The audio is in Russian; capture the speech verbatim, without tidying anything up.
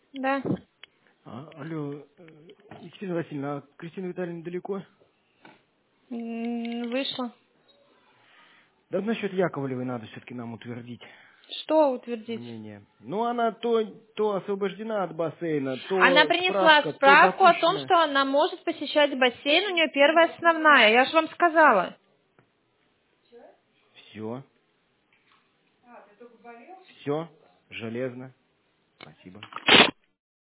Да. А, алло, э, Екатерина Васильевна, а Кристина Витальевна далеко? М, Вышла. Да насчет Яковлевой надо все-таки нам утвердить Что утвердить? мнение. Ну, она то, то освобождена от бассейна, Она то принесла справка, то справку о том, допущена. что она может посещать бассейн, у нее первая основная. Я же вам сказала. Все, все, железно. Спасибо.